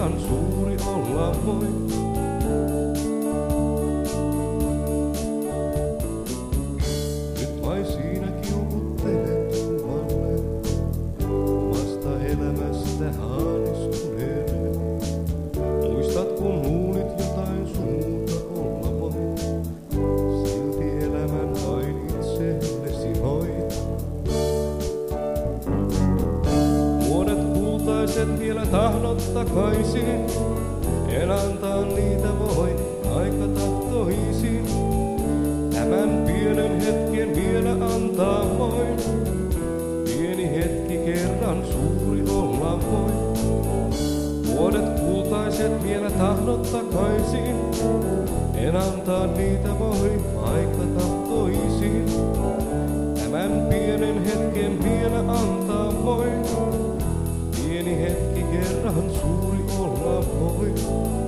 kerran suuri olla voi. Nyt vain siinä kiukuttelet luvalle, omasta elämästä haanistuneelle. Muistat kun luulit jotain suurta olla voi, silti elämän vain itsellesi hoit. Vuodet kultaiset vielä tahdot takaisin, en antaa niitä voi aika tahtoisin. Tämän pienen hetken vielä antaa voi, pieni hetki kerran suuri olla voi. Vuodet kultaiset vielä tahdot takaisin, en antaa niitä voi aika tahtoisin. Tämän pienen hetken vielä antaa voi, pieni hetki kerran suuri olla voi.